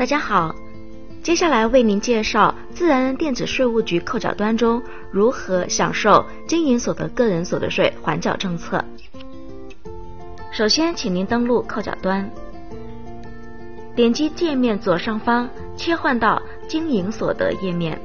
家好，接下来为您介绍自然人电子税务局扣缴端中如何享受经营所得个人所得税缓缴政策。首先，请您登录扣缴端，点击界面左上方切换到经营所得页面。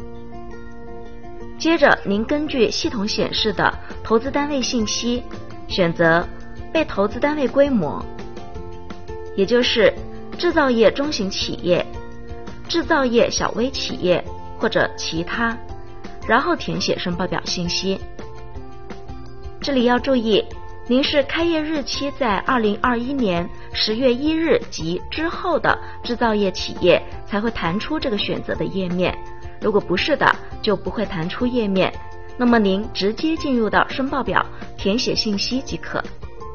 接着，您根据系统显示的投资单位信息，选择被投资单位规模，也就是制造业中型企业、制造业小微企业或者其他，然后填写申报表信息。这里要注意，您是开业日期在2021年10月1日及之后的制造业企业才会弹出这个选择的页面，如果不是的，就不会弹出页面，那么您直接进入到申报表填写信息即可。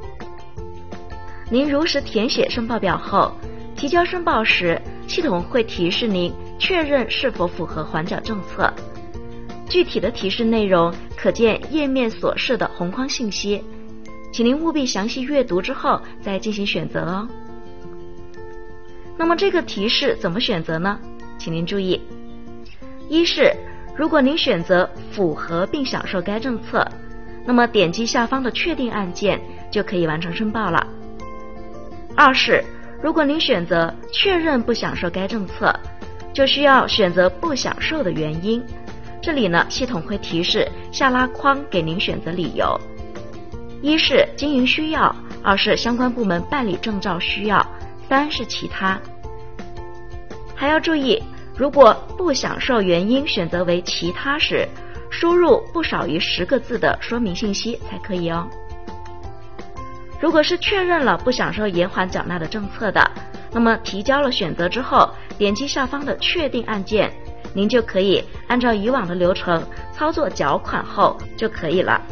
您如实填写申报表后，提交申报时，系统会提示您确认是否符合缓缴政策。具体的提示内容可见页面所示的红框信息，请您务必详细阅读之后再进行选择哦。那么这个提示怎么选择呢？请您注意，一是如果您选择符合并享受该政策，那么点击下方的确定按键就可以完成申报了。二是如果您选择确认不享受该政策，就需要选择不享受的原因。这里呢，系统会提示下拉框给您选择理由，一是经营需要，二是相关部门办理证照需要，三是其他。还要注意，如果不享受原因选择为其他时，输入不少于10个字的说明信息才可以哦。如果是确认了不享受延缓缴纳的政策的，那么提交了选择之后，点击下方的确定按键，您就可以按照以往的流程操作缴款后就可以了。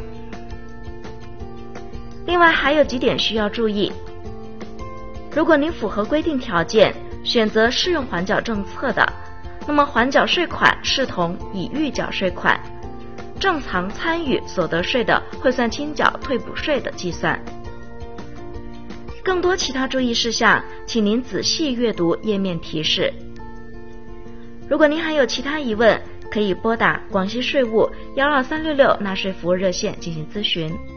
另外还有几点需要注意，如果您符合规定条件，选择适用缓缴政策的，那么缓缴税款视同已预缴税款，正常参与所得税的汇算清缴退补税的计算。更多其他注意事项，请您仔细阅读页面提示。如果您还有其他疑问，可以拨打广西税务12366纳税服务热线进行咨询。